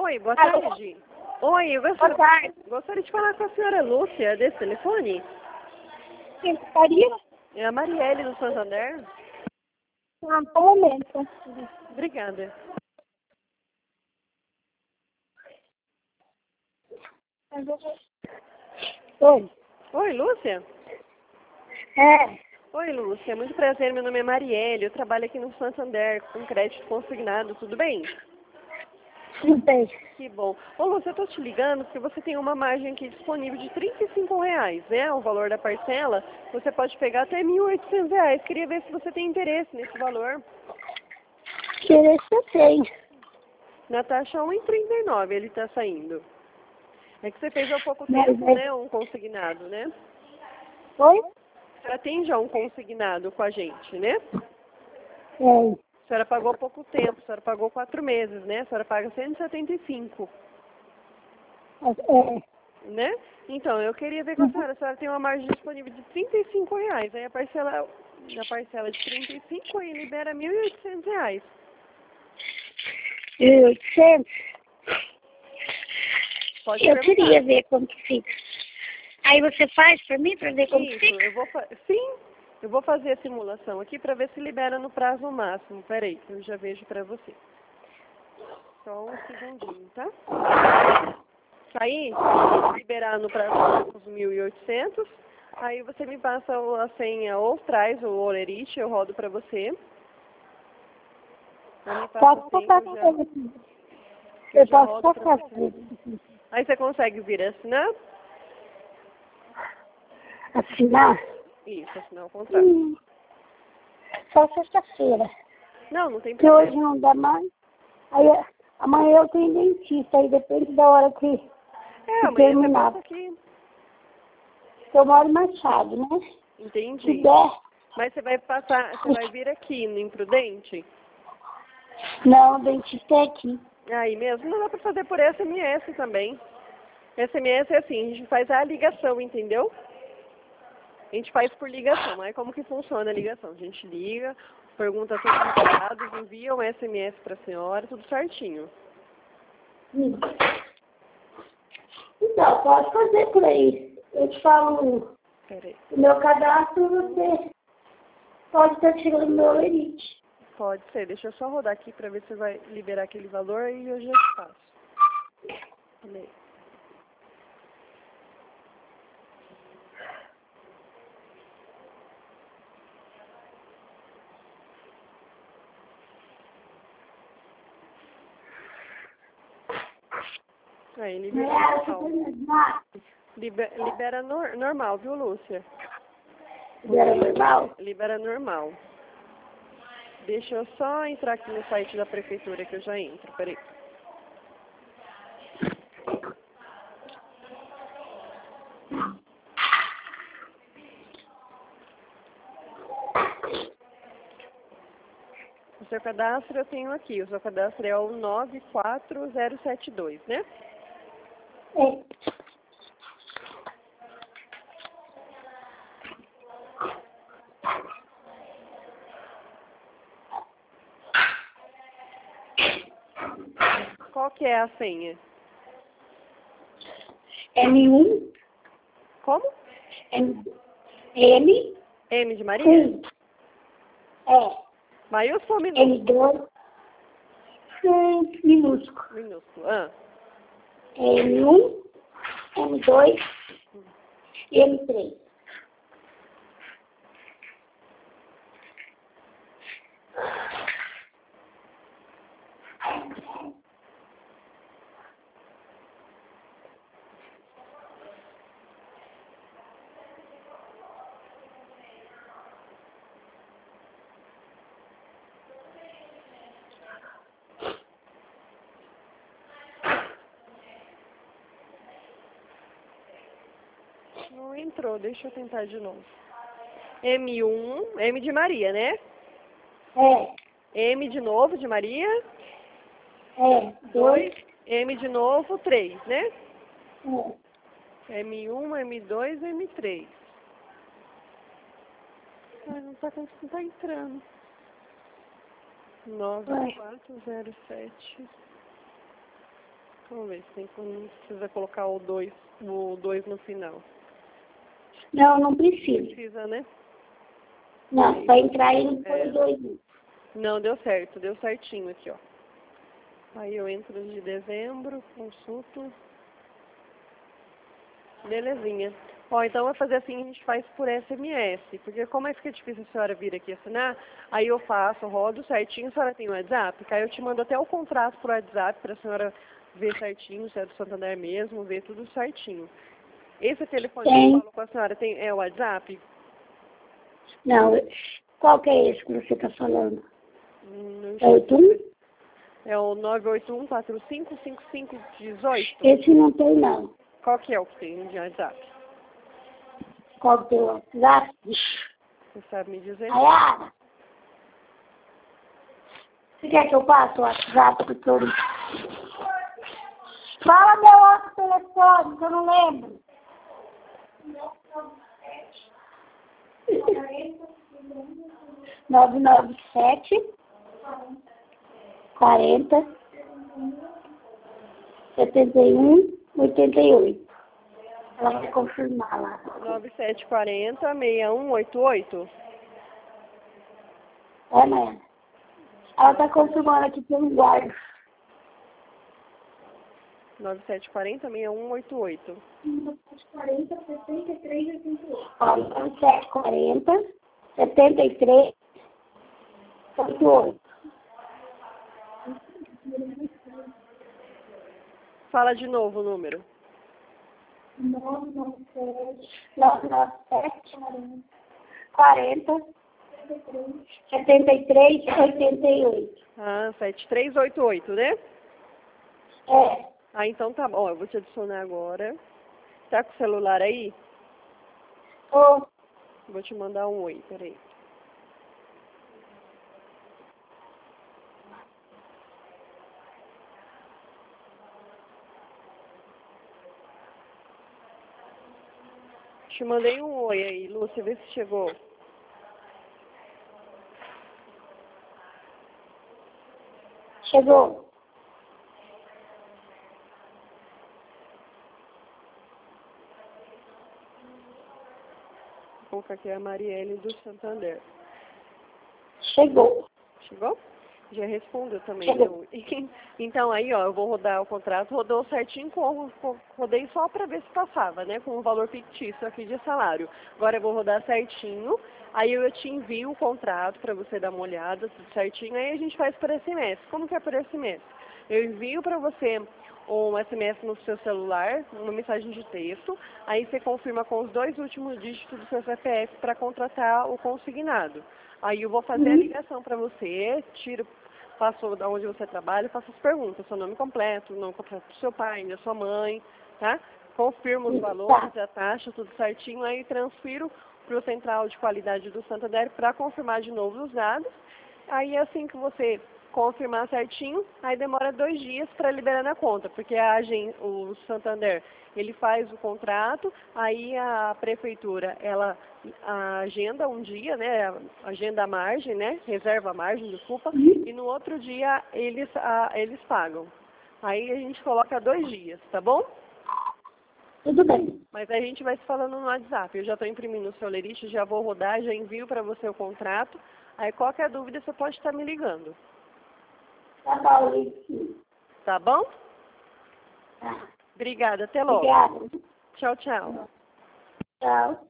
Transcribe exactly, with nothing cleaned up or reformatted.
Oi, boa Alô? tarde. Oi, eu Boa gostaria, tarde. gostaria de falar com a senhora Lúcia desse telefone. Quem gostaria? É a Marielle do Santander. Ah, um momento. Obrigada. Oi. Oi, Lúcia? É. Oi, Lúcia. Muito prazer. Meu nome é Marielle. Eu trabalho aqui no Santander com crédito consignado. Tudo bem? Tudo bem. Que bom. Ô, Lúcia, eu tô te ligando porque você tem uma margem aqui disponível de trinta e cinco reais, né? O valor da parcela. Você pode pegar até mil e oitocentos reais. Queria ver se você tem interesse nesse valor. Querer eu tenho. Na taxa um vírgula trinta e nove ele está saindo. É que você fez há pouco Mas, tempo, mas... né? Um consignado, né? Oi? A senhora tem já um consignado com a gente, né? É. A senhora pagou há pouco tempo, a senhora pagou quatro meses, né? A senhora paga cento e setenta e cinco, É. né? Então, eu queria ver com a senhora, a senhora tem uma margem disponível de trinta e cinco reais, aí a parcela, a parcela de trinta e cinco e libera mil e oitocentos reais. E oitocentos? Pode Eu perguntar. queria ver como que fica. Aí você faz pra mim, pra ver como que Isso, fica? eu vou fa- sim, eu vou fazer a simulação aqui para ver se libera no prazo máximo. Peraí, que eu já vejo para você. Só um segundinho, tá? Aí, liberar no prazo máximo mil e oitocentos. Aí você me passa o- a senha ou traz o Olerite, eu rodo para você. Ou me passa Posso a senha passar que eu pra já, ele. que eu Eu já posso rodo para passar pra você. ele. Aí você consegue vir assinar? Assinar? Isso, assinar o contrato. Hum, só sexta-feira. Não, não tem Que hoje problema. não dá mais. Aí amanhã eu tenho dentista, aí depende da hora que, É, que amanhã você terminar. passa aqui. Eu moro em Machado, né? Se Entendi. der. Mas você vai passar, você vai vir aqui no Imprudente? Não, o dentista é aqui. Aí mesmo, não dá para fazer por S M S também. S M S é assim, a gente faz a ligação, entendeu? A gente faz por ligação. Aí como que funciona a ligação? A gente liga, pergunta todos os dados, envia um S M S para a senhora, tudo certinho. Hum. Então, pode fazer por aí. Eu te falo Peraí, o meu cadastro, você pode estar tirando meu elite. pode ser. Deixa eu só rodar aqui para ver se vai liberar aquele valor e eu já te faço. Peraí. Aí, libera normal. Liber, libera nor, normal, viu, Lúcia? Era normal? Libera normal. Deixa eu só entrar aqui no site da prefeitura que eu já entro, peraí. O seu cadastro eu tenho aqui, o seu cadastro é o nove quatro zero sete dois, né? É. Qual que é a senha? M um, Como? M, M, M de Maria? um, é, Maiúsculo ou minúsculo? M dois, um, minúsculo. Minúsculo. Ah, M um, M dois e M três. não entrou, deixa eu tentar de novo. M um, M de Maria, né? É, M de novo de Maria, é, dois, dois, M de novo, três, né? é. M um, M dois, M três. Ai, não tá, não tá entrando. nove quatro zero sete. Vamos ver se tem, não precisa colocar o dois, o dois no final. Não, não precisa. Precisa, né? Não, para entrar aí não põe É. dois. Não, deu certo, deu certinho aqui, ó. Aí eu entro de dezembro, consulto. Belezinha. Ó, então vai fazer assim, a gente faz por S M S, porque como é que fica difícil a senhora vir aqui assinar, aí eu faço, rodo certinho, a senhora tem o WhatsApp, aí eu te mando até o contrato por WhatsApp para a senhora ver certinho, se é do Santander mesmo, ver tudo certinho. Esse telefone Tem. que eu falo com a senhora tem, é o WhatsApp? Não, qual que é esse que você está falando? Hum, É o Tum? É o nove oito um, quatro cinco, cinco cinco um oito? Esse não tem, não. Qual que é o que tem de WhatsApp? Qual que é o WhatsApp? Você sabe me dizer? Ayara, você quer que eu passe o WhatsApp pro todo? Fala meu outro telefone, que eu não lembro. nove nove sete, quarenta, setenta e um, oitenta e oito. Ela vai confirmar lá. nove sete quatro zero, seis um oito oito? É, né? Ela tá confirmando aqui pelo guarda. nove sete quatro zero, seis um oito oito. nove sete quarenta, setenta e três, oitenta e oito. Ó, nove sete quarenta, setenta e três, oitenta e oito. Fala de novo o número. nove nove sete, nove nove sete, quarenta, setenta e três, oitenta e oito. Ah, sete três oito oito, né? É. Ah, então tá bom. Eu vou te adicionar agora. Tá com o celular aí? Ô, Vou te mandar um oi, peraí. Te mandei um oi aí, Lúcia, vê se chegou. chegou. Vou colocar aqui a Marielle do Santander. Chegou. Chegou? Já respondeu também. Chegou. Então, então aí, ó, eu vou rodar o contrato, rodou certinho, com, com, rodei só para ver se passava, né, com o valor fictício aqui de salário. Agora eu vou rodar certinho, aí eu te envio o contrato para você dar uma olhada, tudo certinho, aí a gente faz por S M S. Como que é por S M S? Eu envio para você um S M S no seu celular, uma mensagem de texto, aí você confirma com os dois últimos dígitos do seu C P F para contratar o consignado. Aí eu vou fazer a ligação para você, tiro, faço de onde você trabalha, faço as perguntas, seu nome completo, o nome completo do seu pai, da sua mãe, tá? Confirmo os valores, a taxa, tudo certinho, aí transfiro para o Central de Qualidade do Santander para confirmar de novo os dados. Aí assim que você confirmar certinho, aí demora dois dias para liberar na conta, porque a agen- o Santander, ele faz o contrato, aí a prefeitura, ela agenda um dia, né, agenda a margem, né, reserva a margem, desculpa, e no outro dia eles, a, eles pagam. Aí a gente coloca dois dias, tá bom? Tudo bem. Mas a gente vai se falando no WhatsApp. Eu já estou imprimindo o seu lerite, já vou rodar, já envio para você o contrato. Aí qualquer dúvida você pode estar me ligando. Tá bom, Licinho. Tá bom? Tá. Obrigada, até logo. Obrigada. Tchau, tchau. Tchau.